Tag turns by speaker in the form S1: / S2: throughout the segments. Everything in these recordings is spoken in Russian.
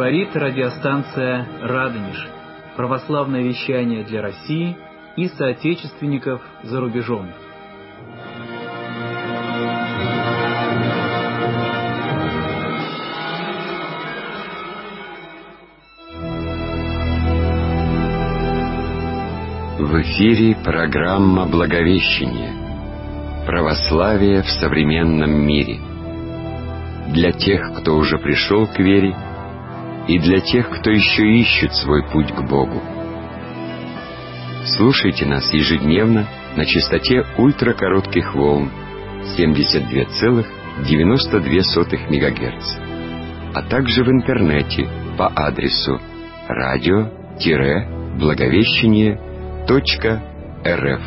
S1: Говорит радиостанция «Радонеж». Православное вещание для России и соотечественников за рубежом.
S2: В эфире программа «Благовещение. Православие в современном мире». Для тех, кто уже пришел к вере, и для тех, кто еще ищет свой путь к Богу. Слушайте нас ежедневно на частоте ультракоротких волн 72,92 МГц, а также в интернете по адресу radio-благовещение.рф.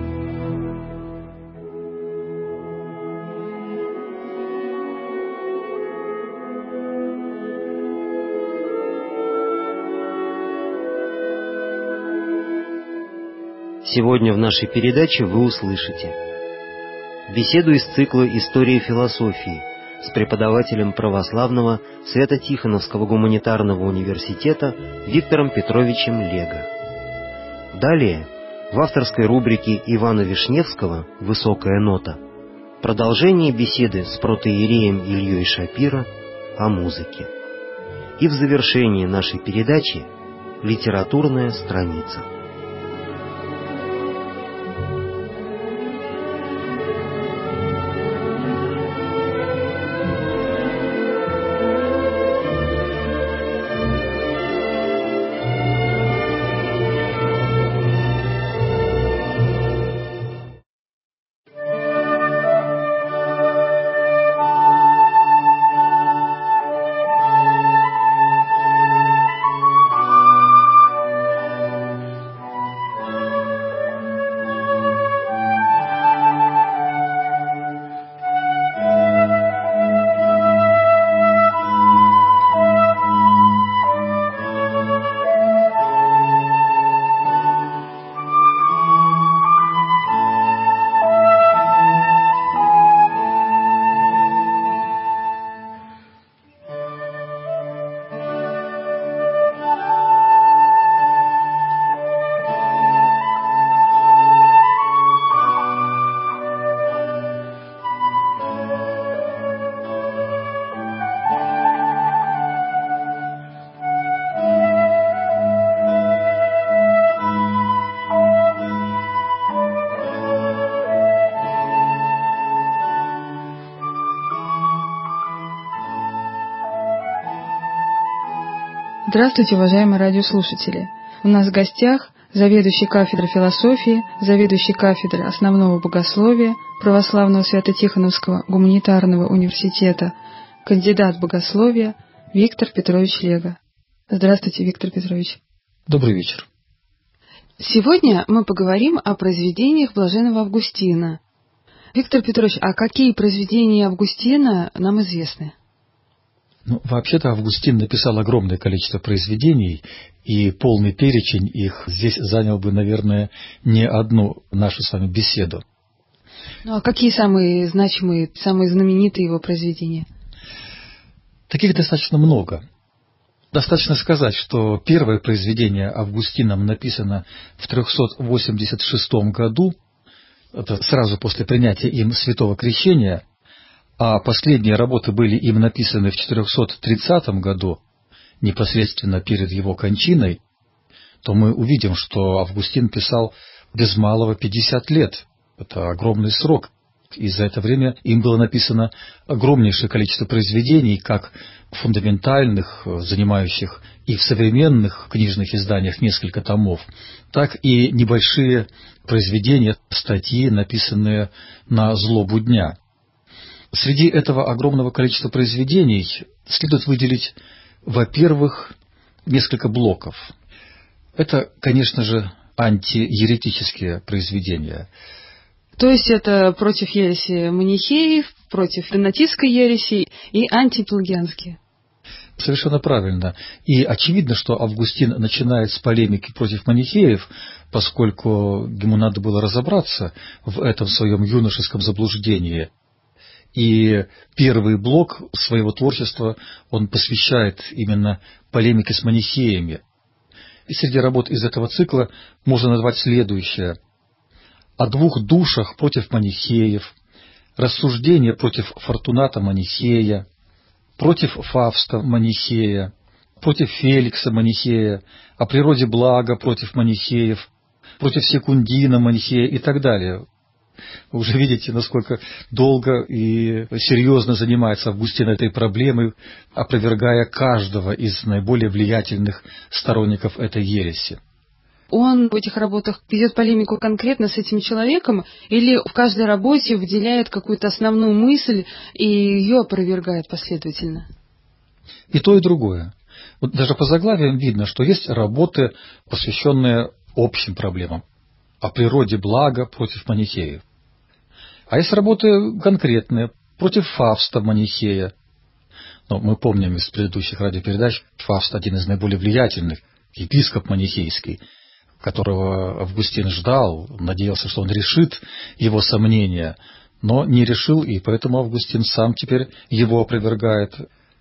S3: Сегодня в нашей передаче вы услышите беседу из цикла «История философии» с преподавателем православного Свято-Тихоновского гуманитарного университета Виктором Петровичем Лего. Далее, в авторской рубрике Ивана Вишневского «Высокая нота» продолжение беседы с протоиереем Ильей Шапиро о музыке. И в завершении нашей передачи литературная страница.
S4: Здравствуйте, уважаемые радиослушатели! У нас в гостях заведующий кафедрой философии, заведующий кафедрой основного богословия Православного Свято-Тихоновского гуманитарного университета, кандидат богословия Виктор Петрович Лего. Здравствуйте, Виктор Петрович.
S5: Добрый вечер.
S4: Сегодня мы поговорим о произведениях блаженного Августина. Виктор Петрович, а какие произведения Августина нам известны?
S5: Вообще-то Августин написал огромное количество произведений, и полный перечень их здесь занял бы, наверное, не одну нашу с вами беседу.
S4: А какие самые значимые, самые знаменитые его произведения?
S5: Таких достаточно много. Достаточно сказать, что первое произведение Августином написано в 386 году, это сразу после принятия им Святого Крещения, а последние работы были им написаны в 430 году, непосредственно перед его кончиной, то мы увидим, что Августин писал без малого 50 лет. Это огромный срок. И за это время им было написано огромнейшее количество произведений, как фундаментальных, занимающих и в современных книжных изданиях несколько томов, так и небольшие произведения, статьи, написанные на злобу дня. Среди этого огромного количества произведений следует выделить, во-первых, несколько блоков. Это, конечно же, антиеретические произведения.
S4: То есть это против ереси манихеев, против донатистской ереси и антипелагианские.
S5: Совершенно правильно. И очевидно, что Августин начинает с полемики против манихеев, поскольку ему надо было разобраться в этом своем юношеском заблуждении. И первый блок своего творчества он посвящает именно полемике с манихеями. И среди работ из этого цикла можно назвать следующее: «О двух душах против манихеев», «Рассуждение против Фортуната Манихея», «Против Фавста Манихея», «Против Феликса Манихея», «О природе блага против манихеев», «Против Секундина Манихея» и так далее. Вы уже видите, насколько долго и серьезно занимается Августин этой проблемой, опровергая каждого из наиболее влиятельных сторонников этой ереси.
S4: Он в этих работах ведет полемику конкретно с этим человеком или в каждой работе выделяет какую-то основную мысль и ее опровергает последовательно?
S5: И то, и другое. Вот даже по заглавиям видно, что есть работы, посвященные общим проблемам, о природе блага против манихеев. А есть работы конкретные, против Фавста Манихея. Но мы помним из предыдущих радиопередач, Фавст один из наиболее влиятельных, епископ манихейский, которого Августин ждал, надеялся, что он решит его сомнения, но не решил, и поэтому Августин сам теперь его опровергает.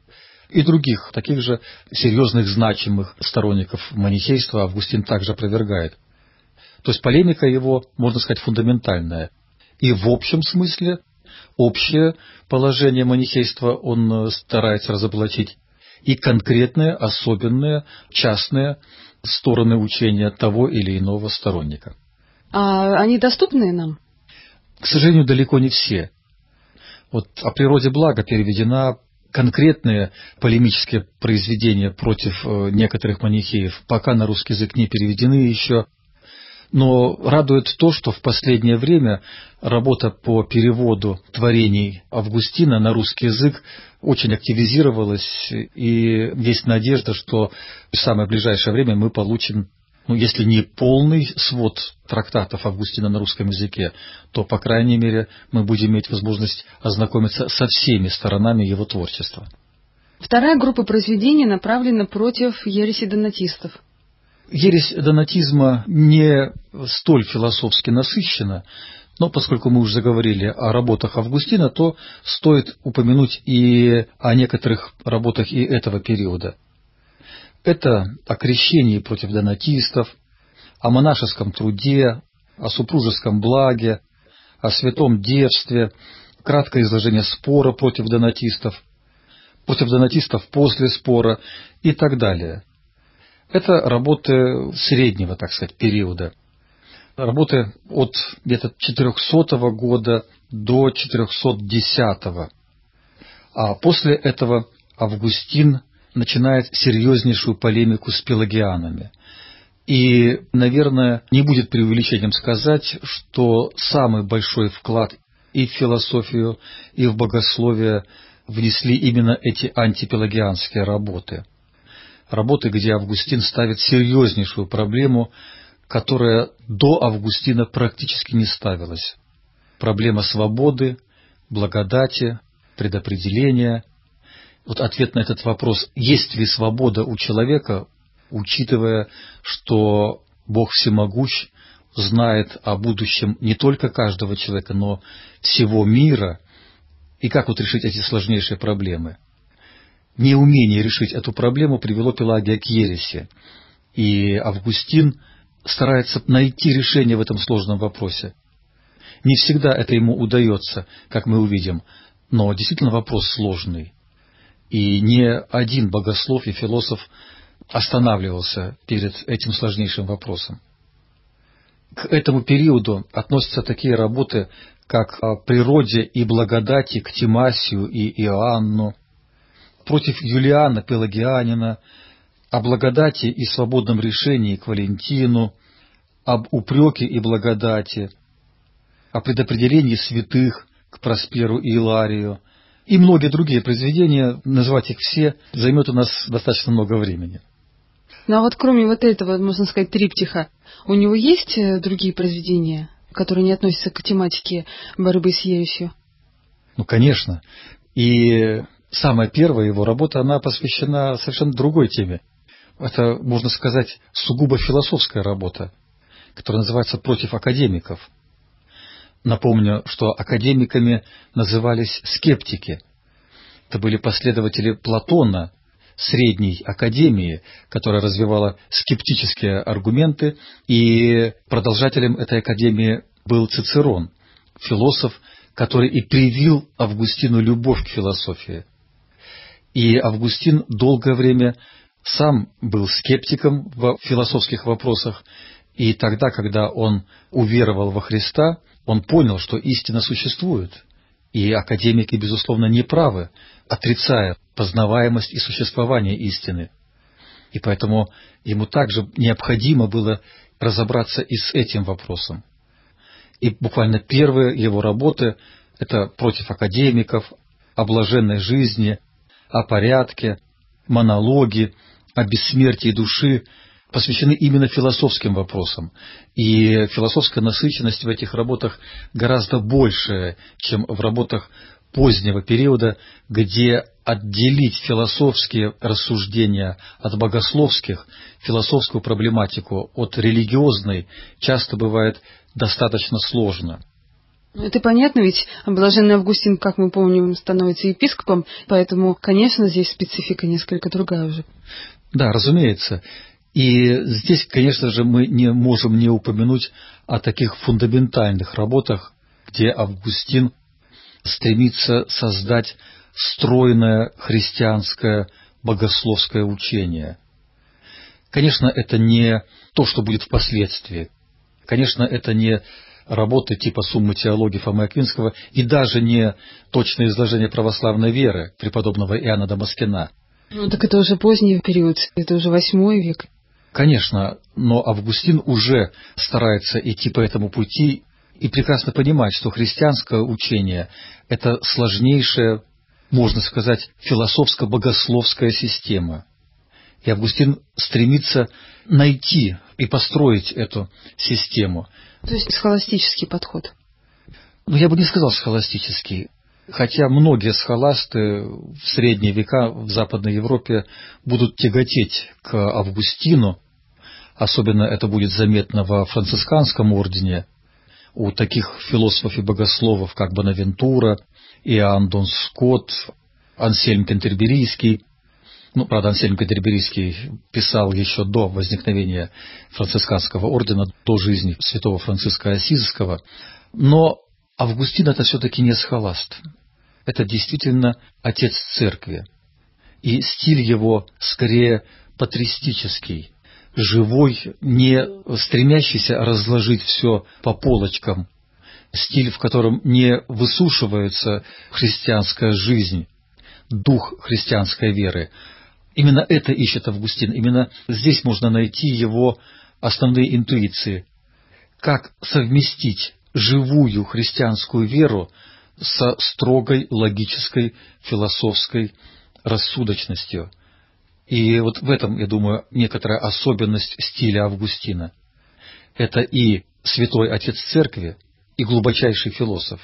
S5: И других, таких же серьезных, значимых сторонников манихейства Августин также опровергает. То есть полемика его, можно сказать, фундаментальная. И в общем смысле общее положение манихейства он старается разоблачить, и конкретные, особенные, частные стороны учения того или иного сторонника.
S4: А они доступны нам?
S5: К сожалению, далеко не все. Вот «О природе блага» переведена, конкретные полемические произведения против некоторых манихеев пока на русский язык не переведены еще. Но радует то, что в последнее время работа по переводу творений Августина на русский язык очень активизировалась, и есть надежда, что в самое ближайшее время мы получим, если не полный свод трактатов Августина на русском языке, то, по крайней мере, мы будем иметь возможность ознакомиться со всеми сторонами его творчества.
S4: Вторая группа произведений направлена против ереси донатистов.
S5: Ересь донатизма не столь философски насыщена, но поскольку мы уже заговорили о работах Августина, то стоит упомянуть и о некоторых работах и этого периода. Это о крещении против донатистов, о монашеском труде, о супружеском благе, о святом девстве, краткое изложение спора против донатистов после спора и так далее. Это работы среднего, так сказать, периода. Работы от где-то 400 года до 410. А после этого Августин начинает серьезнейшую полемику с пелагианами. И, наверное, не будет преувеличением сказать, что самый большой вклад и в философию, и в богословие внесли именно эти антипелагианские работы. Работы, где Августин ставит серьезнейшую проблему, которая до Августина практически не ставилась. Проблема свободы, благодати, предопределения. Вот ответ на этот вопрос, есть ли свобода у человека, учитывая, что Бог всемогущ, знает о будущем не только каждого человека, но всего мира, и как вот решить эти сложнейшие проблемы. Неумение решить эту проблему привело Пелагия к ереси, и Августин старается найти решение в этом сложном вопросе. Не всегда это ему удается, как мы увидим, но действительно вопрос сложный. И ни один богослов и философ останавливался перед этим сложнейшим вопросом. К этому периоду относятся такие работы, как «О природе и благодати к Тимасию и Иоанну», «Против Юлиана Пелагианина», «О благодати и свободном решении к Валентину», «Об упреке и благодати», «О предопределении святых к Просперу и Иларию» и многие другие произведения. Назвать их все займет у нас достаточно много времени.
S4: Ну а вот кроме вот этого, можно сказать, триптиха, у него есть другие произведения, которые не относятся к тематике борьбы с ересью?
S5: Ну, конечно. И самая первая его работа, она посвящена совершенно другой теме. Это, можно сказать, сугубо философская работа, которая называется «Против академиков». Напомню, что академиками назывались скептики. Это были последователи Платона, Средней Академии, которая развивала скептические аргументы, и продолжателем этой академии был Цицерон, философ, который и привил Августину любовь к философии. И Августин долгое время сам был скептиком в философских вопросах, и тогда, когда он уверовал во Христа, он понял, что истина существует, и академики, безусловно, не правы, отрицая познаваемость и существование истины. И поэтому ему также необходимо было разобраться и с этим вопросом. И буквально первые его работы — это «Против академиков», «О блаженной жизни», «О порядке», «Монологи», «О бессмертии души» посвящены именно философским вопросам. И философская насыщенность в этих работах гораздо большая, чем в работах позднего периода, где отделить философские рассуждения от богословских, философскую проблематику от религиозной часто бывает достаточно сложно.
S4: Это понятно, ведь блаженный Августин, как мы помним, становится епископом, поэтому, конечно, здесь специфика несколько другая уже.
S5: Да, разумеется. И здесь, конечно же, мы не можем не упомянуть о таких фундаментальных работах, где Августин стремится создать стройное христианское богословское учение. Конечно, это не то, что будет впоследствии. Конечно, это не работы типа «Суммы теологии» Фомы Аквинского и даже не точное изложение православной веры преподобного Иоанна Дамаскина.
S4: Ну, так это уже поздний период, это уже 8 век.
S5: Конечно, но Августин уже старается идти по этому пути и прекрасно понимает, что христианское учение — это сложнейшая, можно сказать, философско-богословская система. И Августин стремится найти и построить эту систему.
S4: То есть схоластический подход?
S5: Ну, я бы не сказал схоластический. Хотя многие схоласты в средние века в Западной Европе будут тяготеть к Августину, особенно это будет заметно во францисканском ордене, у таких философов и богословов, как Бонавентура, Иоанн Дон Скотт, Ансельм Кентерберийский. Ну, правда, Ансельм Кентерберийский писал еще до возникновения францисканского ордена, до жизни святого Франциска Ассизского, но Августин — это все-таки не схоласт. Это действительно отец церкви. И стиль его скорее патристический, живой, не стремящийся разложить все по полочкам, стиль, в котором не высушивается христианская жизнь, дух христианской веры. Именно это ищет Августин. Именно здесь можно найти его основные интуиции. Как совместить живую христианскую веру со строгой логической философской рассудочностью. И вот в этом, я думаю, некоторая особенность стиля Августина. Это и святой отец церкви, и глубочайший философ.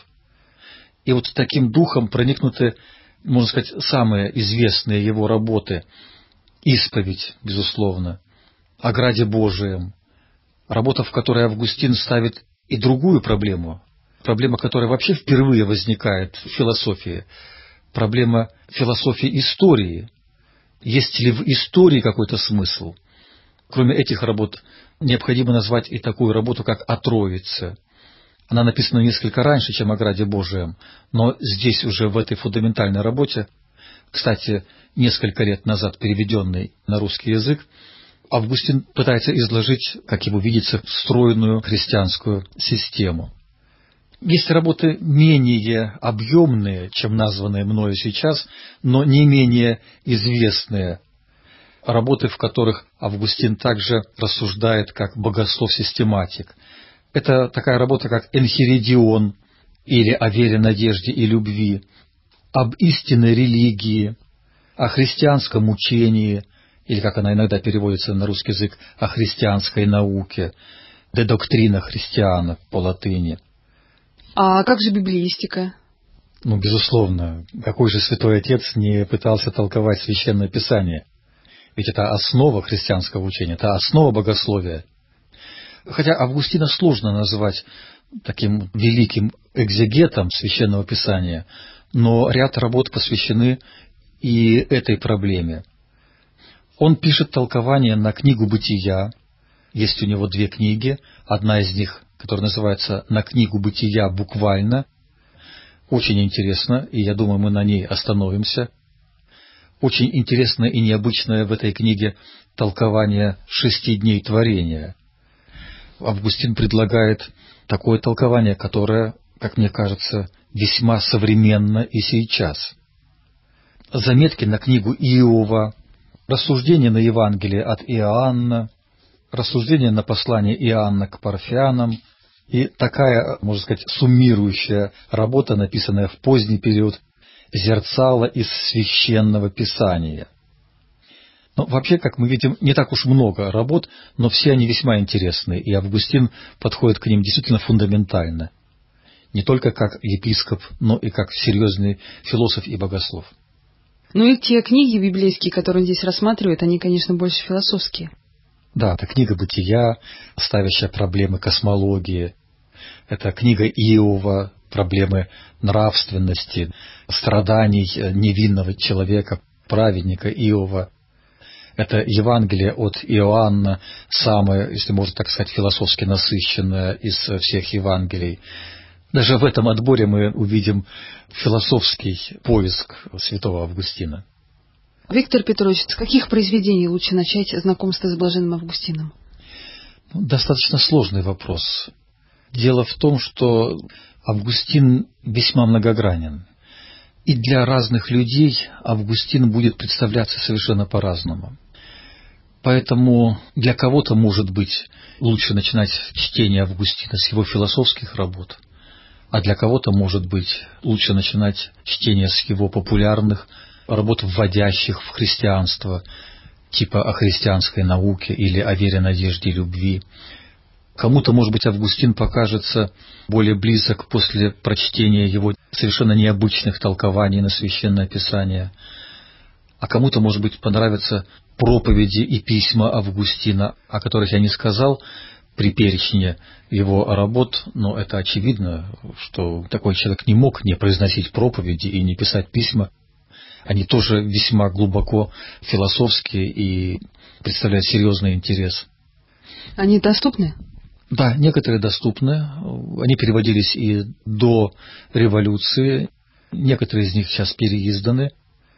S5: И вот таким духом проникнуты, можно сказать, самые известные его работы. «Исповедь», безусловно, «О граде Божием», работа, в которой Августин ставит и другую проблему, проблема, которая вообще впервые возникает в философии, проблема философии истории. Есть ли в истории какой-то смысл? Кроме этих работ, необходимо назвать и такую работу, как «О Троице». Она написана несколько раньше, чем «О граде Божием», но здесь уже в этой фундаментальной работе, кстати, несколько лет назад переведенной на русский язык, Августин пытается изложить, как ему видится, стройную христианскую систему. Есть работы менее объемные, чем названные мною сейчас, но не менее известные. Работы, в которых Августин также рассуждает как богослов-систематик. Это такая работа, как «Энхиридион» или «О вере, надежде и любви», об истинной религии, о христианском учении, или, как она иногда переводится на русский язык, о христианской науке, «De doctrina Christiana» по латыни.
S4: А как же библеистика?
S5: Ну, безусловно, какой же святой отец не пытался толковать Священное Писание? Ведь это основа христианского учения, это основа богословия. Хотя Августина сложно назвать таким великим экзегетом Священного Писания, но ряд работ посвящены и этой проблеме. Он пишет толкование на книгу «Бытия». Есть у него 2 книги. Одна из них, которая называется «На книгу Бытия буквально». Очень интересно, и я думаю, мы на ней остановимся. Очень интересное и необычное в этой книге толкование 6 дней творения. Августин предлагает такое толкование, которое, как мне кажется, весьма современно и сейчас. Заметки на книгу Иова, рассуждения на Евангелие от Иоанна, рассуждения на послание Иоанна к Парфянам и такая, можно сказать, суммирующая работа, написанная в поздний период, «Зерцало из Священного Писания». Но вообще, как мы видим, не так уж много работ, но все они весьма интересны, и Августин подходит к ним действительно фундаментально, не только как епископ, но и как серьезный философ и богослов.
S4: Ну и те книги библейские, которые он здесь рассматривает, они, конечно, больше философские.
S5: Да, это книга «Бытия», ставящая проблемы космологии. Это книга Иова, проблемы нравственности, страданий невинного человека, праведника Иова. Это Евангелие от Иоанна, самое, если можно так сказать, философски насыщенное из всех Евангелий. Даже в этом отборе мы увидим философский поиск святого Августина.
S4: Виктор Петрович, с каких произведений лучше начать знакомство с блаженным Августином?
S5: Достаточно сложный вопрос. Дело в том, что Августин весьма многогранен. И для разных людей Августин будет представляться совершенно по-разному. Поэтому для кого-то, может быть, лучше начинать чтение Августина с его философских работ, а для кого-то, может быть, лучше начинать чтение с его популярных работ, вводящих в христианство, типа о христианской науке или о вере, надежде и любви. Кому-то, может быть, Августин покажется более близок после прочтения его совершенно необычных толкований на Священное Писание, а кому-то, может быть, понравятся проповеди и письма Августина, о которых я не сказал при перечне его работ, но это очевидно, что такой человек не мог не произносить проповеди и не писать письма. Они тоже весьма глубоко философские и представляют серьезный интерес.
S4: Они доступны?
S5: Да, некоторые доступны. Они переводились и до революции. Некоторые из них сейчас переизданы.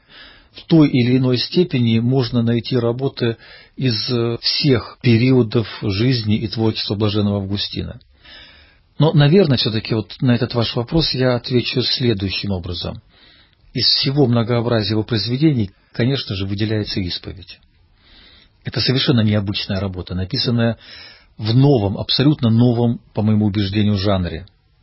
S5: В той или иной степени можно найти работы из всех периодов жизни и творчества блаженного Августина. Но, наверное, все-таки вот на этот ваш вопрос я отвечу следующим образом. Из всего многообразия его произведений, конечно же, выделяется исповедь. Это совершенно необычная работа, написанная в новом, абсолютно новом, по моему убеждению, жанре.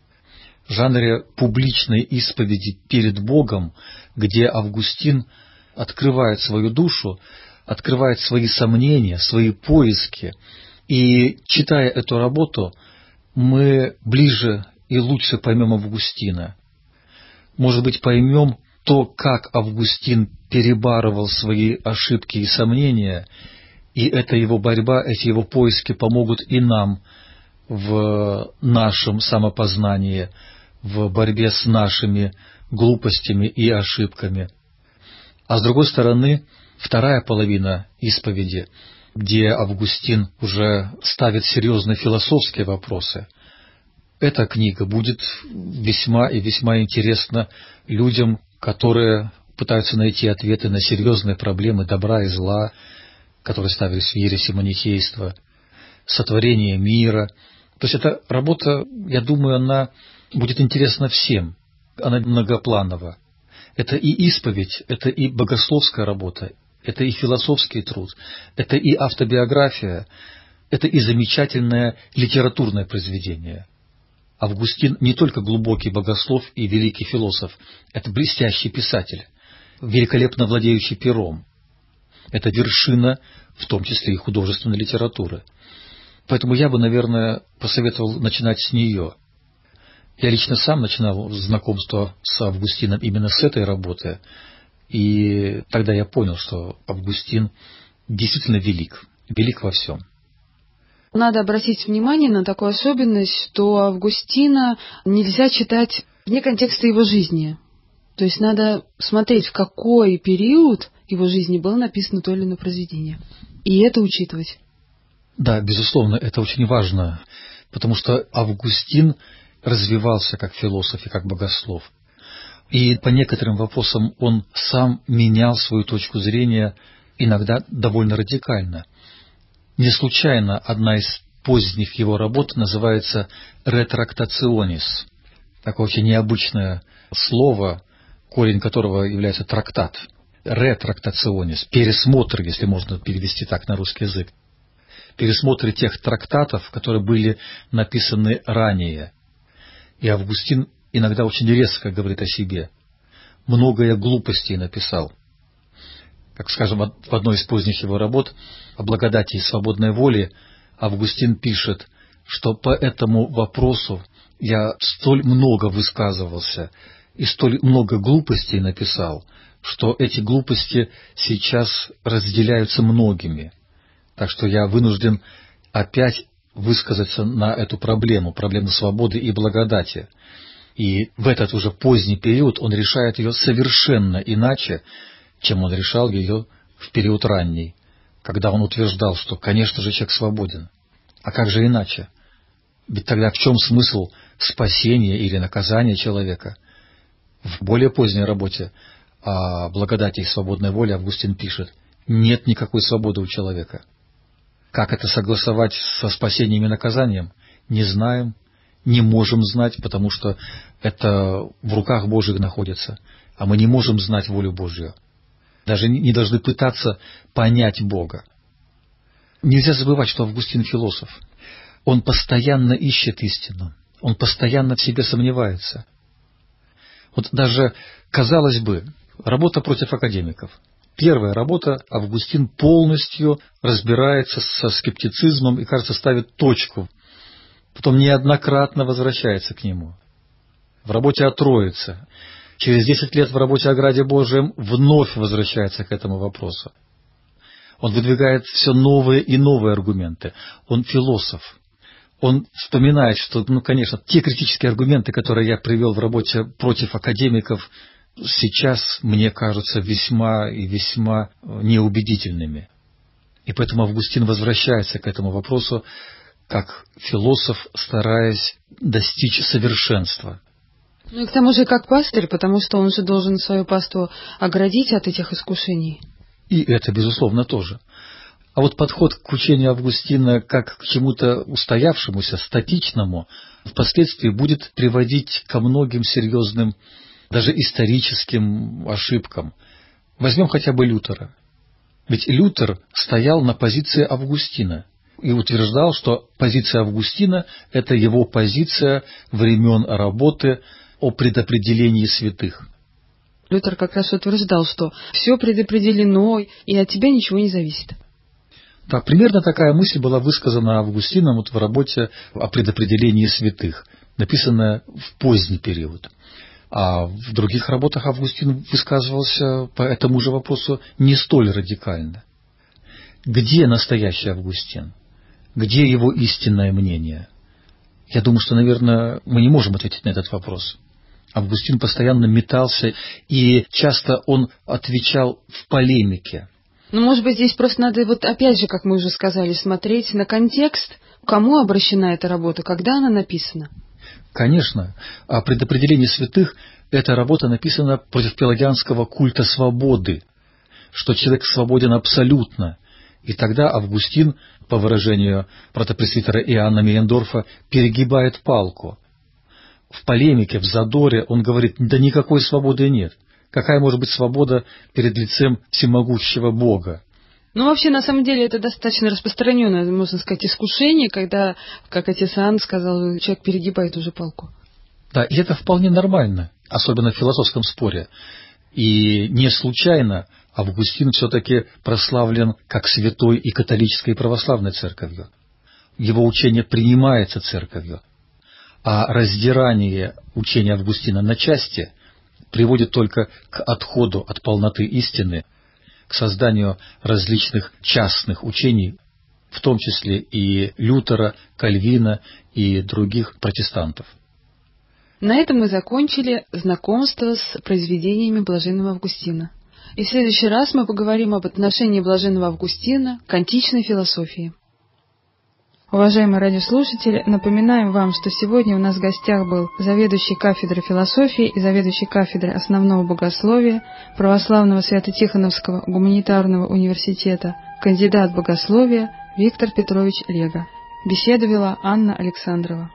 S5: Жанре публичной исповеди перед Богом, где Августин открывает свою душу, открывает свои сомнения, свои поиски. И, читая эту работу, мы ближе и лучше поймем Августина. Может быть, поймем то, как Августин перебарывал свои ошибки и сомнения, и эта его борьба, эти его поиски помогут и нам в нашем самопознании, в борьбе с нашими глупостями и ошибками. А с другой стороны, вторая половина исповеди, где Августин уже ставит серьезные философские вопросы, эта книга будет весьма и весьма интересна людям, которые пытаются найти ответы на серьезные проблемы добра и зла, которые ставились в ереси манихейства, сотворение мира. То есть эта работа, я думаю, она будет интересна всем. Она многопланова. Это и исповедь, это и богословская работа, это и философский труд, это и автобиография, это и замечательное литературное произведение. Августин не только глубокий богослов и великий философ, это блестящий писатель, великолепно владеющий пером. Это вершина, в том числе и художественной литературы. Поэтому я бы, наверное, посоветовал начинать с нее. Я лично сам начинал знакомство с Августином именно с этой работы, и тогда я понял, что Августин действительно велик во всем.
S4: Надо обратить внимание на такую особенность, что Августина нельзя читать вне контекста его жизни. То есть надо смотреть, в какой период его жизни было написано то или иное произведение. И это учитывать.
S5: Да, безусловно, это очень важно, потому что Августин развивался как философ и как богослов. И по некоторым вопросам он сам менял свою точку зрения, иногда довольно радикально. Не случайно одна из поздних его работ называется «ретрактационис». Такое очень необычное слово, корень которого является трактат. «Ретрактационис» – пересмотр, если можно перевести так на русский язык. Пересмотр тех трактатов, которые были написаны ранее. И Августин иногда очень резко говорит о себе. Многое глупостей написал. Как, скажем, в одной из поздних его работ о благодати и свободной воле Августин пишет, что по этому вопросу я столь много высказывался и столь много глупостей написал, что эти глупости сейчас разделяются многими. Так что я вынужден опять высказаться на эту проблему свободы и благодати. И в этот уже поздний период он решает ее совершенно иначе, чем он решал ее в период ранний, когда он утверждал, что, конечно же, человек свободен. А как же иначе? Ведь тогда в чем смысл спасения или наказания человека? В более поздней работе о благодати и свободной воле Августин пишет: нет никакой свободы у человека. Как это согласовать со спасением и наказанием? Не знаем, не можем знать, потому что это в руках Божьих находится, а мы не можем знать волю Божью. Даже не должны пытаться понять Бога. Нельзя забывать, что Августин философ. Он постоянно ищет истину, он постоянно в себе сомневается. Вот даже, казалось бы, работа против академиков. Первая работа, Августин полностью разбирается со скептицизмом и, кажется, ставит точку. Потом неоднократно возвращается к нему. В работе о Троице. Через 10 лет в работе о Граде Божием вновь возвращается к этому вопросу. Он выдвигает все новые и новые аргументы. Он философ. Он вспоминает, что, конечно, те критические аргументы, которые я привел в работе против академиков, сейчас мне кажутся весьма и весьма неубедительными. И поэтому Августин возвращается к этому вопросу как философ, стараясь достичь совершенства.
S4: Ну и к тому же как пастырь, потому что он же должен свою паству оградить от этих искушений.
S5: И это, безусловно, тоже. А вот подход к учению Августина как к чему-то устоявшемуся, статичному, впоследствии будет приводить ко многим серьезным, даже историческим ошибкам. Возьмем хотя бы Лютера. Ведь Лютер стоял на позиции Августина и утверждал, что позиция Августина – это его позиция времен работы о предопределении святых.
S4: Лютер как раз утверждал, что все предопределено, и от тебя ничего не зависит.
S5: Да, примерно такая мысль была высказана Августином в работе о предопределении святых, написанная в поздний период. А в других работах Августин высказывался по этому же вопросу не столь радикально. Где настоящий Августин? Где его истинное мнение? Я думаю, что, наверное, мы не можем ответить на этот вопрос. Августин постоянно метался, и часто он отвечал в полемике.
S4: Ну, может быть, здесь просто надо, опять же, как мы уже сказали, смотреть на контекст, кому обращена эта работа, когда она написана.
S5: Конечно, о предопределении святых эта работа написана против пелагианского культа свободы, что человек свободен абсолютно. И тогда Августин, по выражению протопресвитера Иоанна Мейендорфа, перегибает палку. В полемике, в задоре он говорит: да никакой свободы нет. Какая может быть свобода перед лицем всемогущего Бога?
S4: Ну, вообще, на самом деле, это достаточно распространенное, можно сказать, искушение, когда, как отец Иоанн сказал, человек перегибает уже палку.
S5: Да, и это вполне нормально, особенно в философском споре. И не случайно Августин все-таки прославлен как святой и католической и православной церковью. Его учение принимается церковью, а раздирание учения Августина на части приводит только к отходу от полноты истины, к созданию различных частных учений, в том числе и Лютера, Кальвина и других протестантов.
S4: На этом мы закончили знакомство с произведениями Блаженного Августина. И в следующий раз мы поговорим об отношении Блаженного Августина к античной философии. Уважаемые радиослушатели, напоминаем вам, что сегодня у нас в гостях был заведующий кафедрой философии и заведующий кафедрой основного богословия Православного Свято-Тихоновского гуманитарного университета, кандидат богословия Виктор Петрович Лего. Беседу вела Анна Александрова.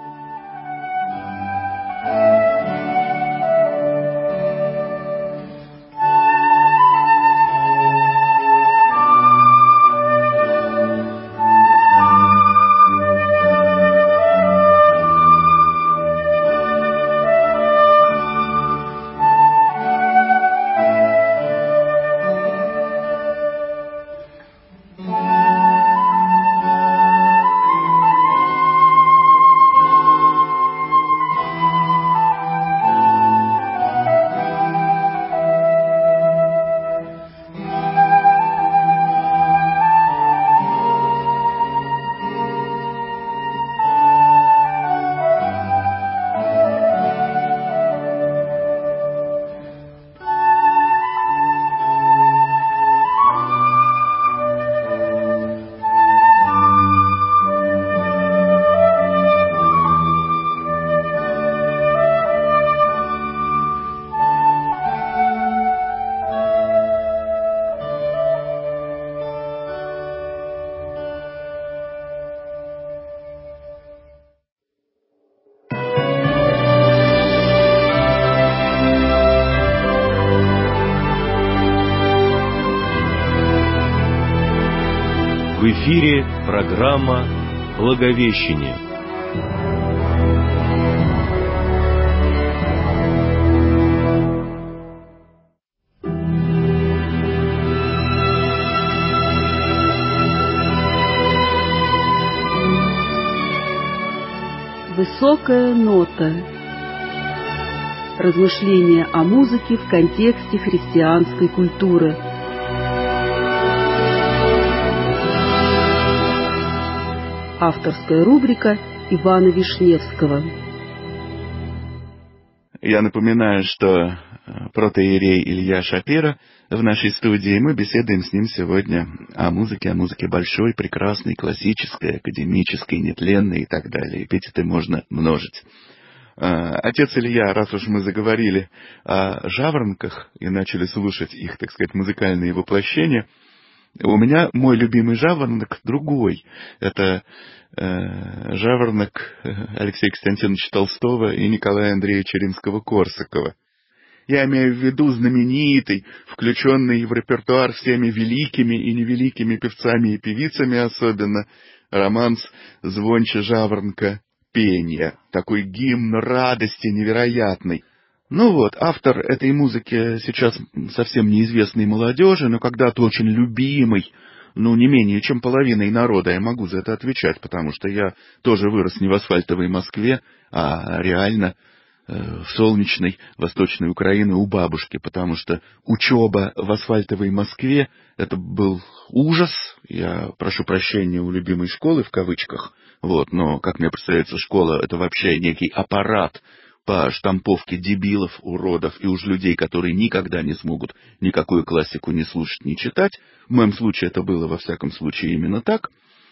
S6: В эфире программа «Благовещение».
S7: Высокая нота. Размышления о музыке в контексте христианской культуры. Авторская рубрика Ивана Вишневского.
S8: Я напоминаю, что протоиерей Илья Шапира в нашей студии. Мы беседуем с ним сегодня о музыке большой, прекрасной, классической, академической, нетленной и так далее. Эпитеты можно множить. Отец Илья, раз уж мы заговорили о жаворонках и начали слушать их, так сказать, музыкальные воплощения, у меня мой любимый жаворонок другой. Это жаворонок Алексея Константиновича Толстого и Николая Андреевича Римского-Корсакова. Я имею в виду знаменитый, включенный в репертуар всеми великими и невеликими певцами и певицами особенно, романс «Звонче жаворонка пенья». Такой гимн радости невероятный. Ну вот, автор этой музыки сейчас совсем неизвестной молодежи, но когда-то очень любимый, не менее чем половиной народа, я могу за это отвечать, потому что я тоже вырос не в асфальтовой Москве, а реально в солнечной Восточной Украине у бабушки, потому что учеба в асфальтовой Москве — это был ужас. Я прошу прощения у любимой школы в кавычках, но, как мне представляется, школа — это вообще некий аппарат по штамповке дебилов, уродов и уж людей, которые никогда не смогут никакую классику ни слушать, ни читать. В моем случае это было, во всяком случае, именно так.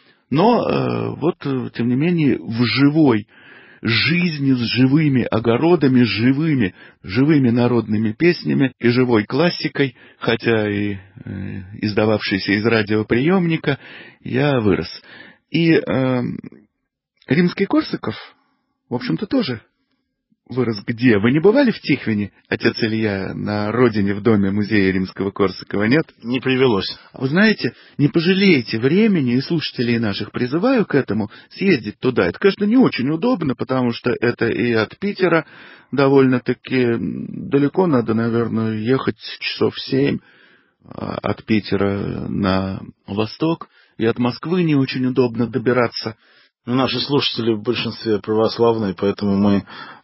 S8: Но, тем не менее, в живой жизни, с живыми огородами, живыми народными песнями и живой классикой, хотя и издававшейся из радиоприемника, я вырос. И Римский-Корсаков, в общем-то, тоже вырос где? Вы не бывали в Тихвине, отец Илья, на родине в доме музея Римского-Корсакова, нет?
S9: Не привелось.
S8: Вы знаете, не пожалеете времени, и слушателей наших призываю к этому съездить туда. Это, конечно, не очень удобно, потому что это и от Питера довольно-таки далеко, надо, наверное, ехать часов 7 от Питера на восток, и от Москвы не очень удобно добираться.
S9: Наши слушатели в большинстве православные, поэтому мы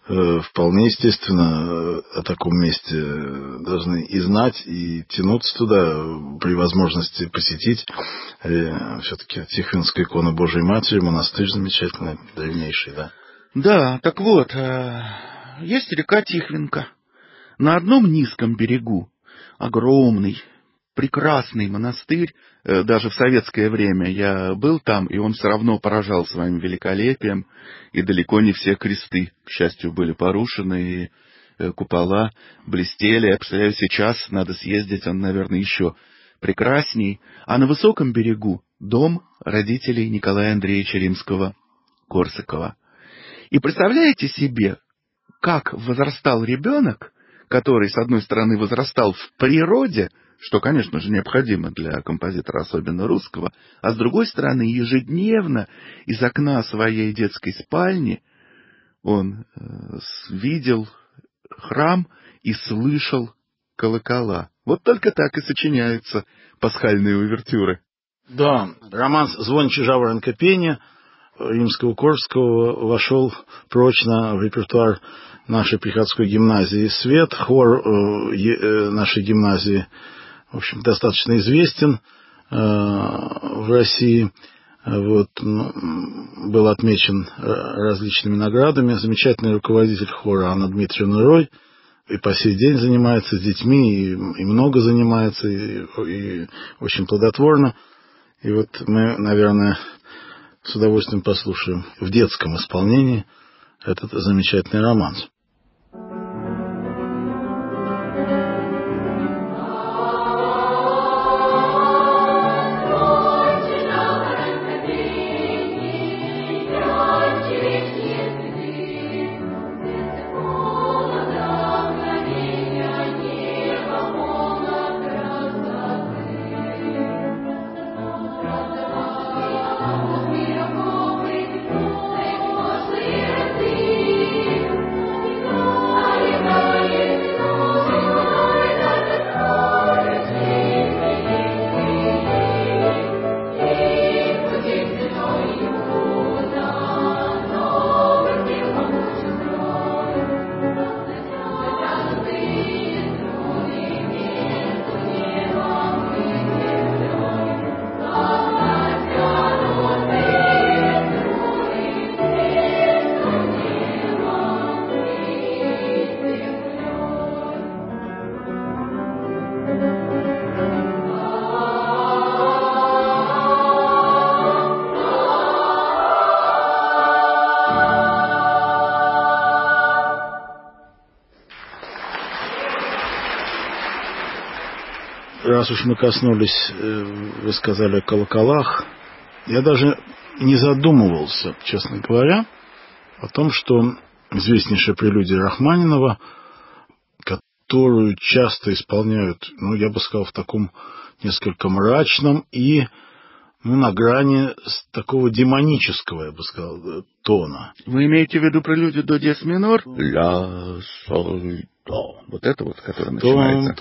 S9: вполне естественно о таком месте должны и знать, и тянуться туда при возможности посетить. Все-таки Тихвинская икона Божией Матери, монастырь замечательный, древнейший, да.
S8: Да, так вот, есть река Тихвинка. На одном низком берегу огромный, прекрасный монастырь. Даже в советское время я был там, и он все равно поражал своим великолепием, и далеко не все кресты, к счастью, были порушены, и купола блестели. Я представляю, сейчас надо съездить, он, наверное, еще прекрасней. А на высоком берегу дом родителей Николая Андреевича Римского-Корсакова. И представляете себе, как возрастал ребенок, который, с одной стороны, возрастал в природе, что, конечно же, необходимо для композитора, особенно русского, а с другой стороны, ежедневно из окна своей детской спальни он видел храм и слышал колокола. Вот только так и сочиняются пасхальные увертюры.
S9: Да, роман «Звонче жаворонка пения» Римского-Корсакова вошел прочно в репертуар нашей приходской гимназии «Свет». Хор нашей гимназии, в общем, достаточно известен в России. Вот, был отмечен различными наградами. Замечательный руководитель хора Анна Дмитриевна Рой. И по сей день занимается с детьми, и много занимается, и очень плодотворно. И вот мы, наверное, с удовольствием послушаем в детском исполнении этот замечательный романс. Раз уж мы коснулись, вы сказали о колоколах, я даже не задумывался, честно говоря, о том, что известнейшая прелюдия Рахманинова, которую часто исполняют, я бы сказал, в таком несколько мрачном и на грани такого демонического, я бы сказал, тона.
S8: Вы имеете в виду прелюдию до диез минор? Ля, соль, до. Вот это вот, которое начинается.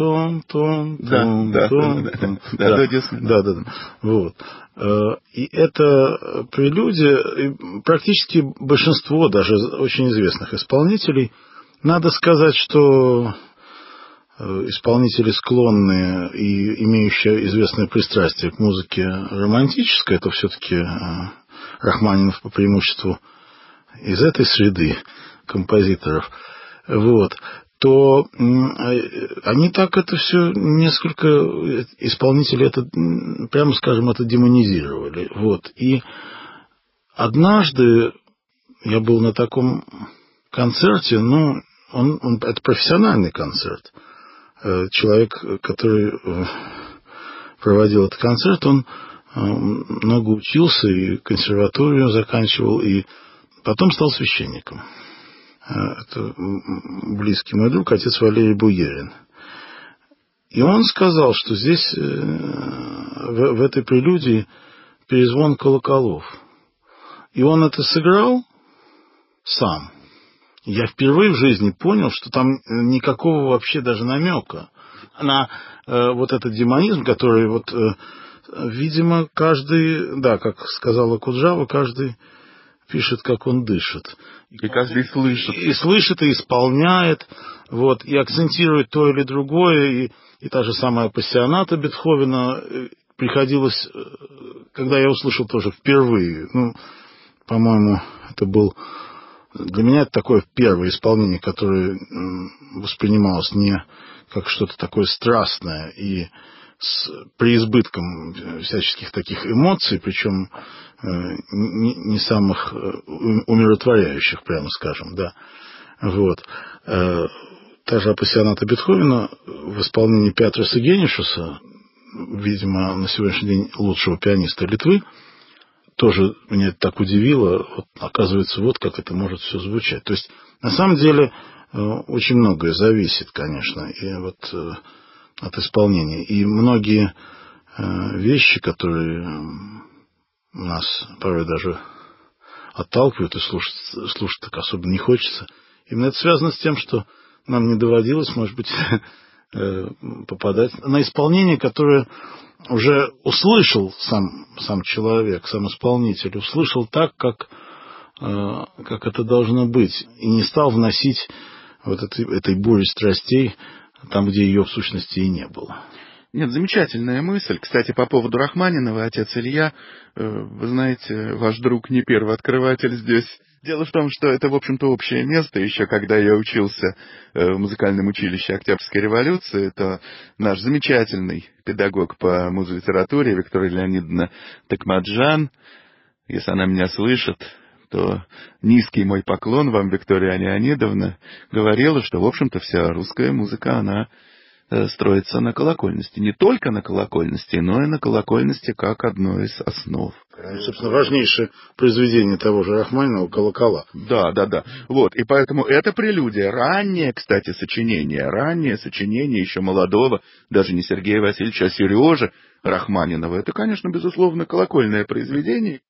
S8: Да, до диез минор.
S9: Да. Вот. И эта прелюдия, практически большинство даже очень известных исполнителей, надо сказать, что исполнители, склонные и имеющие известное пристрастие к музыке романтической, это все-таки Рахманинов по преимуществу из этой среды композиторов, вот, то они так это все несколько, исполнители это, прямо скажем, это демонизировали. Вот. И однажды я был на таком концерте, это профессиональный концерт. Человек, который проводил этот концерт, он много учился и консерваторию заканчивал, и потом стал священником. Это близкий мой друг, отец Валерий Буерин. И он сказал, что здесь, в этой прелюдии, перезвон колоколов. И он это сыграл сам. Я впервые в жизни понял, что там никакого вообще даже намека на вот этот демонизм, который видимо, каждый, да, как сказала Куджава, каждый пишет, как он дышит.
S8: И каждый слышит.
S9: И слышит, и исполняет, вот, и акцентирует то или другое, и та же самая пассионата Бетховена приходилось, когда я услышал тоже впервые, по-моему, это был, для меня это такое первое исполнение, которое воспринималось не как что-то такое страстное и с преизбытком всяческих таких эмоций, причем не самых умиротворяющих, прямо скажем, да. Вот. Та же апассионата Бетховена в исполнении Пятроса Генишуса, видимо, на сегодняшний день лучшего пианиста Литвы, тоже меня это так удивило. Вот, оказывается, вот как это может все звучать. То есть, на самом деле, очень многое зависит, конечно, и вот от исполнения. И многие вещи, которые нас порой даже отталкивают, и слушать так особо не хочется, именно это связано с тем, что нам не доводилось, может быть, попадать на исполнение, которое уже услышал сам человек, сам исполнитель, услышал так, как это должно быть, и не стал вносить вот этой бури страстей там, где ее в сущности и не было.
S8: Нет, замечательная мысль. Кстати, по поводу Рахманинова, отец Илья, вы знаете, ваш друг не первый открыватель здесь. Дело в том, что это, в общем-то, общее место. Еще когда я учился в музыкальном училище Октябрьской революции, то наш замечательный педагог по музлитературе Виктория Леонидовна Такмаджан, если она меня слышит, то низкий мой поклон вам, Виктория Леонидовна, говорила, что, в общем-то, вся русская музыка, она строится на колокольности. Не только на колокольности, но и на колокольности как одной из основ.
S9: Собственно, важнейшее произведение того же Рахманинова — «Колокола».
S8: Да. Вот, и поэтому это прелюдия. Раннее, кстати, сочинение еще молодого, даже не Сергея Васильевича, а Сережи Рахманинова. Это, конечно, безусловно, колокольное произведение.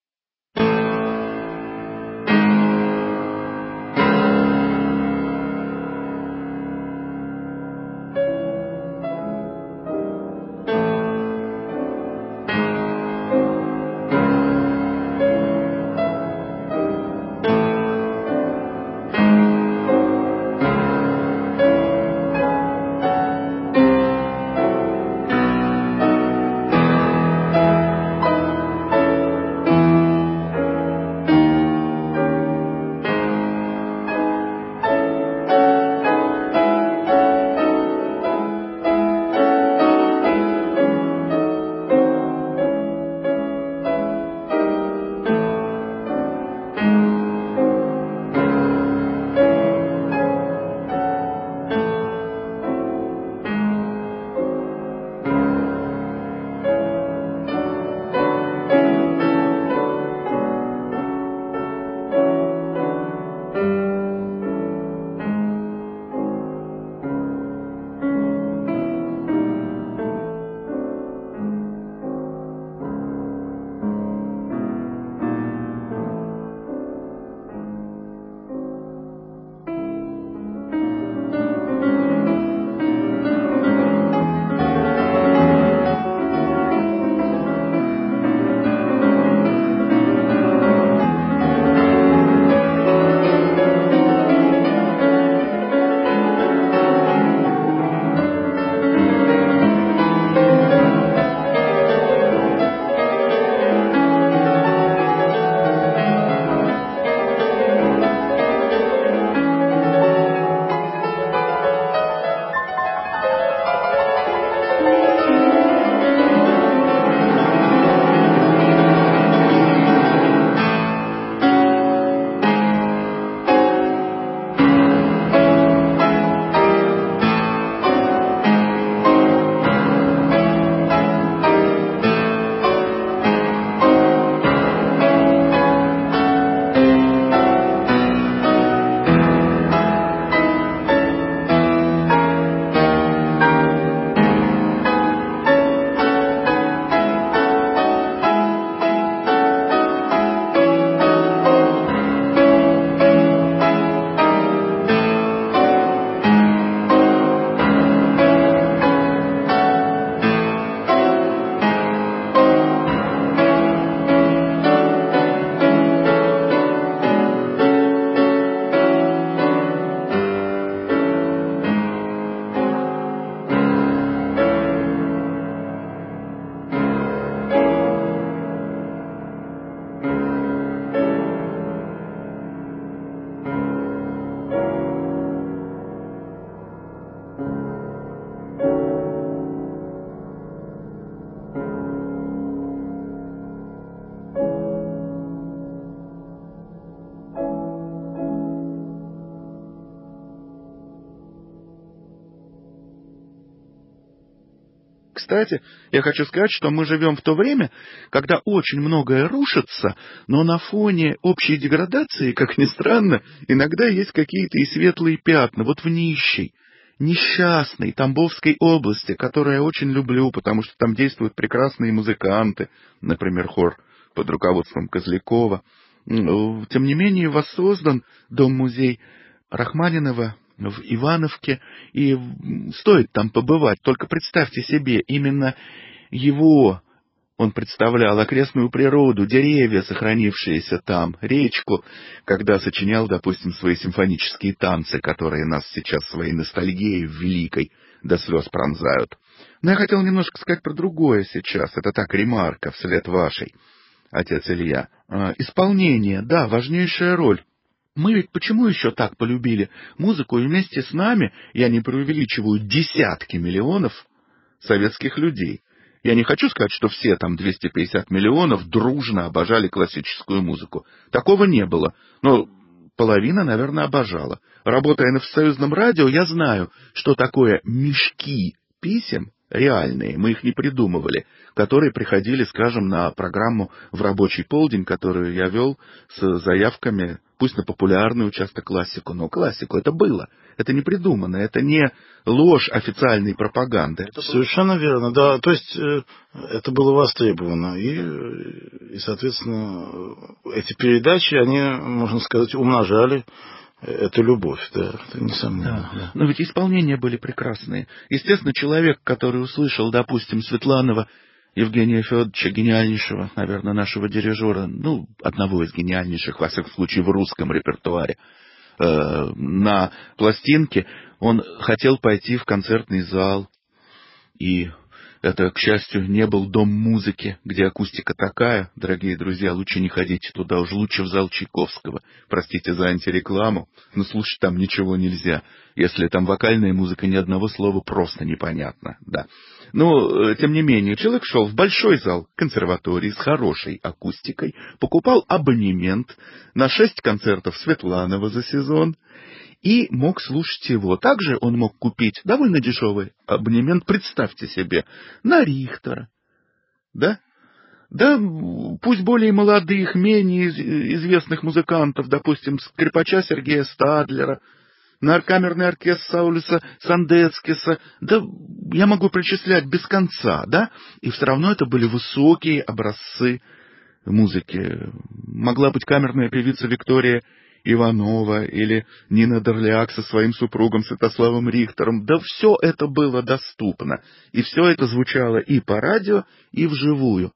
S8: кстати, я хочу сказать, что мы живем в то время, когда очень многое рушится, но на фоне общей деградации, как ни странно, иногда есть какие-то и светлые пятна. Вот в нищей, несчастной Тамбовской области, которую я очень люблю, потому что там действуют прекрасные музыканты, например, хор под руководством Козлякова. Тем не менее, воссоздан дом-музей Рахманинова в Ивановке, и стоит там побывать. Только представьте себе, именно его он представлял, окрестную природу, деревья, сохранившиеся там, речку, когда сочинял, допустим, свои симфонические танцы, которые нас сейчас своей ностальгией великой до слез пронзают. Но я хотел немножко сказать про другое сейчас. Это так, ремарка вслед вашей, отец Илья. Исполнение, да, важнейшая роль. Мы ведь почему еще так полюбили музыку, и вместе с нами, я не преувеличиваю, десятки миллионов советских людей. Я не хочу сказать, что все там 250 миллионов дружно обожали классическую музыку. Такого не было. Но половина, наверное, обожала. Работая на всесоюзном радио, я знаю, что такое мешки писем реальные, мы их не придумывали, которые приходили, скажем, на программу «В рабочий полдень», которую я вел с заявками, пусть на популярный участок классику, но классику это было. Это не придумано, это не ложь официальной пропаганды.
S9: Это совершенно верно, да. То есть это было востребовано. И, соответственно, эти передачи, они, можно сказать, умножали эту любовь, да, это несомненно.
S8: Да. Но ведь исполнения были прекрасные. Естественно, человек, который услышал, допустим, Светланова Евгения Федоровича, гениальнейшего, наверное, нашего дирижера, одного из гениальнейших, во всяком случае, в русском репертуаре, на пластинке, он хотел пойти в концертный зал, и это, к счастью, не был дом музыки, где акустика такая. Дорогие друзья, лучше не ходите туда, уж лучше в зал Чайковского. Простите за антирекламу, но слушать там ничего нельзя. Если там вокальная музыка, ни одного слова просто непонятно, да. Но, тем не менее, человек шел в большой зал консерватории с хорошей акустикой, покупал абонемент на 6 концертов Светланова за сезон, и мог слушать его. Также он мог купить довольно дешевый абонемент, представьте себе, на Рихтера. Да? Да, пусть более молодых, менее известных музыкантов, допустим, скрипача Сергея Стадлера, на камерный оркестр Саулиса Сандецкиса. Да, я могу причислять без конца, да? И все равно это были высокие образцы музыки. Могла быть камерная певица Виктория Иванова или Нина Дорляк со своим супругом Святославом Рихтером. Да все это было доступно. И все это звучало и по радио, и вживую.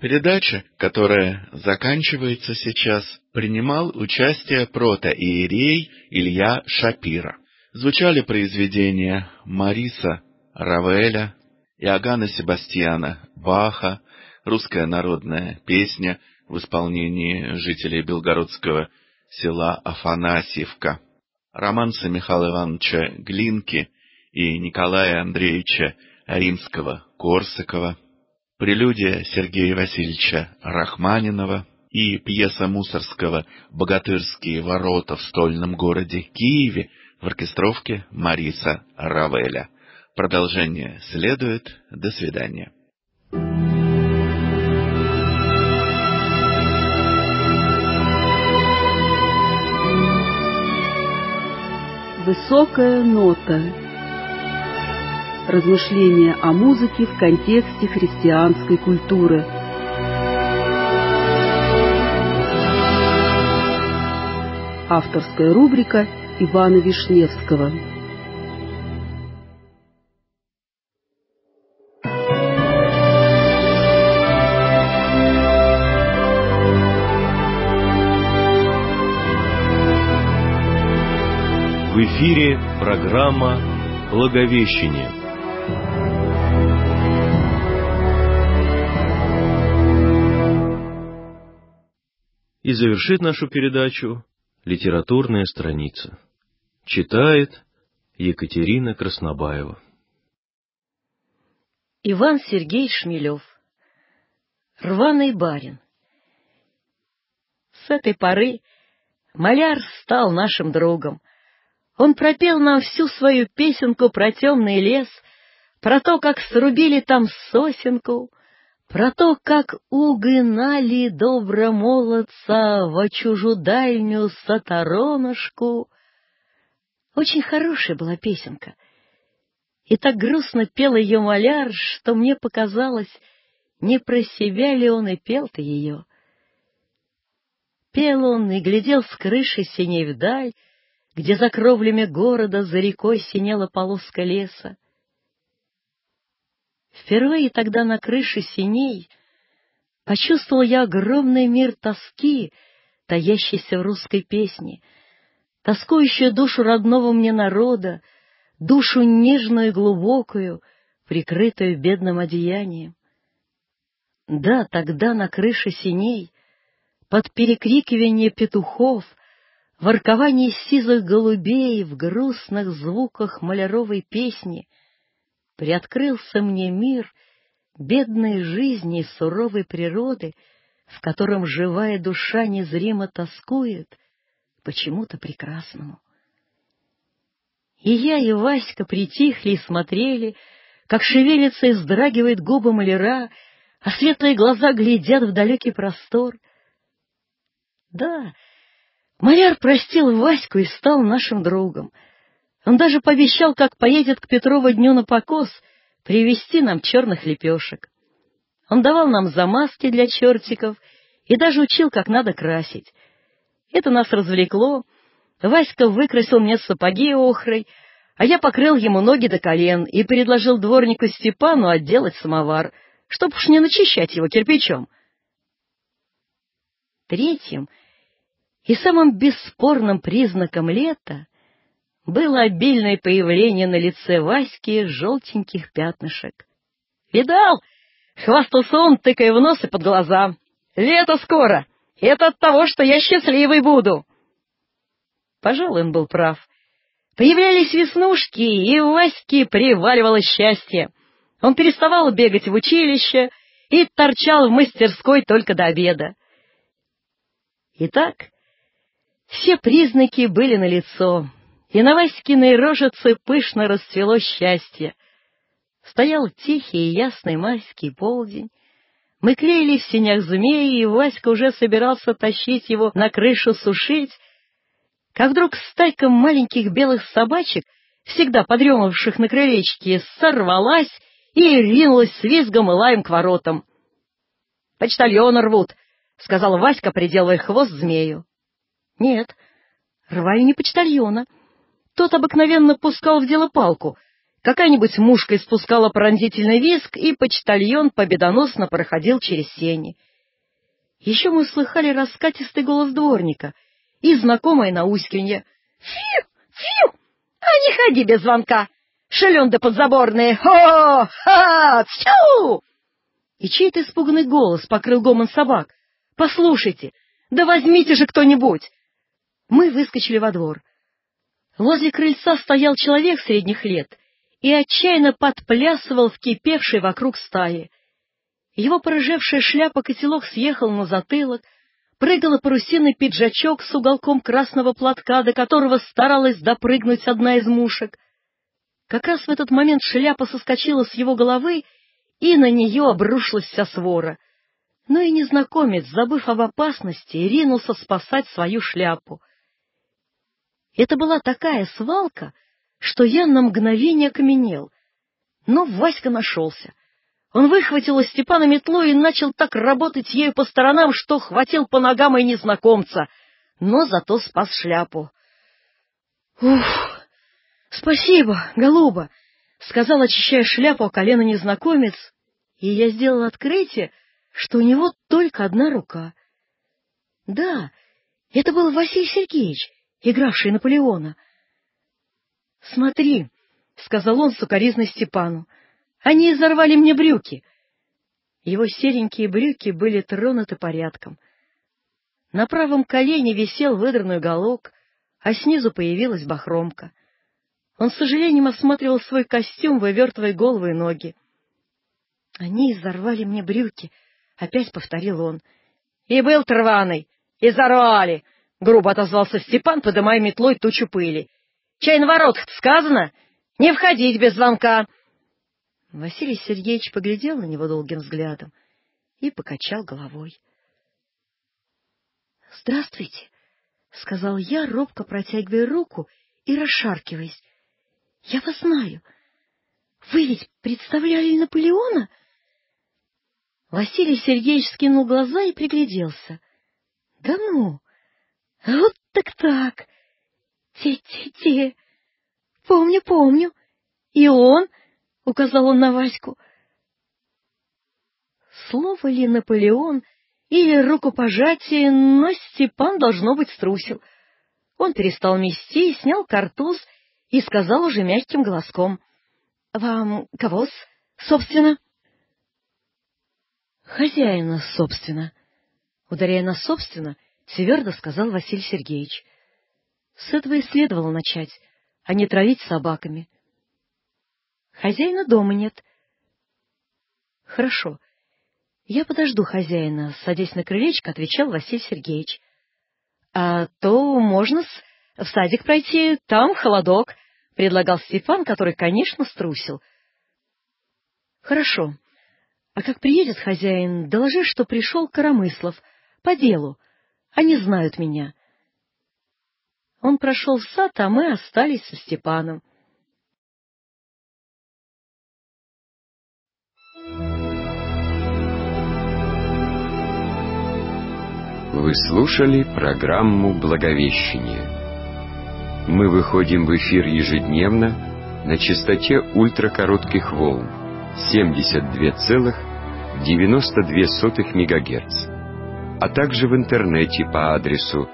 S8: передаче, которая заканчивается сейчас, принимал участие протоиерей Илья Шапира. Звучали произведения Мариса Равеля, Иоганна Себастьяна Баха, русская народная песня в исполнении жителей белгородского села Афанасьевка, романсы Михаила Ивановича Глинки и Николая Андреевича Римского-Корсакова, прелюдия Сергея Васильевича Рахманинова и пьеса Мусорского «Богатырские ворота в стольном городе Киеве» в оркестровке Мариса Равеля. Продолжение следует. До свидания.
S7: Высокая нота. Размышления о музыке в контексте христианской культуры. Авторская рубрика Ивана Вишневского.
S6: В эфире программа «Благовещение». И завершит нашу передачу литературная страница. Читает Екатерина Краснобаева.
S10: Иван Сергеевич Шмелев. Рваный барин. С этой поры маляр стал нашим другом. Он пропел нам всю свою песенку про темный лес, про то, как срубили там сосенку, про то, как угнали добромолодца во чужудальню сатаронушку. Очень хорошая была песенка, и так грустно пел ее маляр, что мне показалось, не про себя ли он и пел-то ее. Пел он и глядел с крыши синей вдаль, где за кровлями города за рекой синела полоска леса. Впервые тогда на крыше синей почувствовал я огромный мир тоски, таящийся в русской песне, тоскующую душу родного мне народа, душу нежную и глубокую, прикрытую бедным одеянием. Да, тогда на крыше синей, под перекрикивание петухов, в ворковании сизых голубей, в грустных звуках маляровой песни приоткрылся мне мир бедной жизни и суровой природы, в котором живая душа незримо тоскует почему-то прекрасному. И я, и Васька притихли и смотрели, как шевелится и вздрагивает губы маляра, а светлые глаза глядят в далекий простор. Да, маляр простил Ваську и стал нашим другом. Он даже пообещал, как поедет к Петрова дню на покос, привезти нам черных лепешек. Он давал нам замазки для чертиков и даже учил, как надо красить. Это нас развлекло. Васька выкрасил мне сапоги охрой, а я покрыл ему ноги до колен и предложил дворнику Степану отделать самовар, чтоб уж не начищать его кирпичом. Третьим и самым бесспорным признаком лета было обильное появление на лице Васьки желтеньких пятнышек. «Видал?» — хвастался он, тыкая в нос и под глаза. «Лето скоро! Это от того, что я счастливый буду!» Пожалуй, он был прав. Появлялись веснушки, и в Ваське приваливалось счастье. Он переставал бегать в училище и торчал в мастерской только до обеда. Итак, все признаки были налицо, и на Васькиной рожице пышно расцвело счастье. Стоял тихий и ясный майский полдень. Мы клеили в сенях змеи, и Васька уже собирался тащить его на крышу сушить, как вдруг стайка маленьких белых собачек, всегда подремавших на крылечке, сорвалась и ринулась с визгом и лаем к воротам. — Почтальона рвут, — сказал Васька, приделывая хвост змею. — Нет, рвали не почтальона. Тот обыкновенно пускал в дело палку, какая-нибудь мушка испускала пронзительный визг, и почтальон победоносно проходил через сени. Еще мы услыхали раскатистый голос дворника и знакомое наускиванье: «Фью! Фью! А не ходи без звонка! Шелёнды подзаборные! Хо-ха! Фью!» И чей-то испуганный голос покрыл гомон собак: «Послушайте, да возьмите же кто-нибудь!» Мы выскочили во двор. Возле крыльца стоял человек средних лет и отчаянно подплясывал в кипевшей вокруг стае. Его порыжевшая шляпа-котелок съехал на затылок, прыгал парусиный пиджачок с уголком красного платка, до которого старалась допрыгнуть одна из мушек. Как раз в этот момент шляпа соскочила с его головы, и на нее обрушилась вся свора. Но и незнакомец, забыв об опасности, ринулся спасать свою шляпу. Это была такая свалка, что я на мгновение окаменел. Но Васька нашелся. Он выхватил у Степана метлу и начал так работать ею по сторонам, что хватил по ногам и незнакомца, но зато спас шляпу. — Ух, спасибо, голуба, — сказал, очищая шляпу о колено незнакомец, и я сделал открытие, что у него только одна рука. Да, это был Василий Сергеевич, игравший Наполеона. — Смотри, — сказал он сукоризной Степану, — они изорвали мне брюки. Его серенькие брюки были тронуты порядком. На правом колене висел выдранный уголок, а снизу появилась бахромка. Он с сожалением осматривал свой костюм, вывертывая голову и ноги. — Они изорвали мне брюки, — опять повторил он. — И был рваный, изорвали, — грубо отозвался Степан, подымая метлой тучу пыли. — Чай на воротах-то сказано? Не входить без звонка. Василий Сергеевич поглядел на него долгим взглядом и покачал головой. — Здравствуйте, — сказал я, робко протягивая руку и расшаркиваясь. — Я вас знаю. Вы ведь представляли Наполеона? Василий Сергеевич скинул глаза и пригляделся. — Да ну! Вот так-так! Те-те-те! Помню, помню. И он, — указал он на Ваську. Слово ли Наполеон или рукопожатие, но Степан, должно быть, струсил. Он перестал мести, снял картуз и сказал уже мягким голоском: — Вам кого-с, собственно? — Хозяина, собственно. Ударяя на «собственно», твердо сказал Василий Сергеевич. С этого и следовало начать, а не травить собаками. Хозяина дома нет. Хорошо. Я подожду хозяина, садясь на крылечко, отвечал Василий Сергеевич. А то можно в садик пройти, там холодок, предлагал Степан, который, конечно, струсил. Хорошо. А как приедет хозяин, доложи, что пришел Коромыслов по делу. Они знают меня. Он прошел в сад, а мы остались со Степаном.
S2: Вы слушали программу «Благовещение». Мы выходим в эфир ежедневно на частоте ультракоротких волн 72,92 МГц, а также в интернете по адресу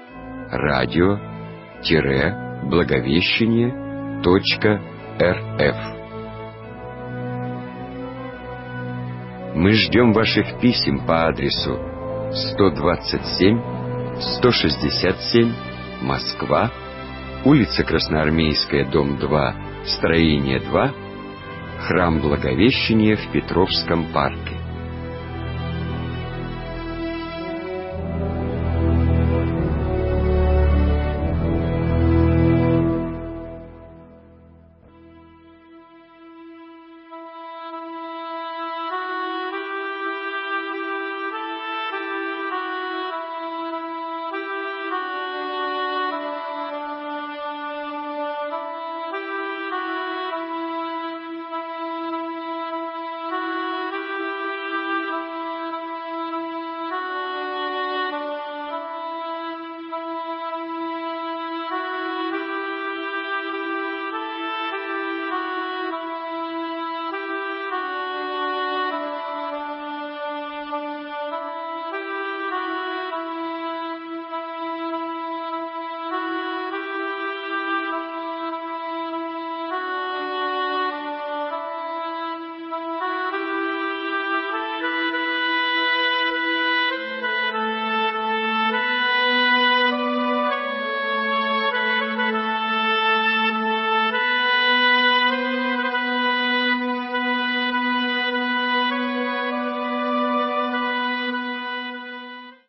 S2: radio-благовещение.рф. Мы ждем ваших писем по адресу 127-167, Москва, улица Красноармейская, дом 2, строение 2, Храм Благовещения в Петровском парке.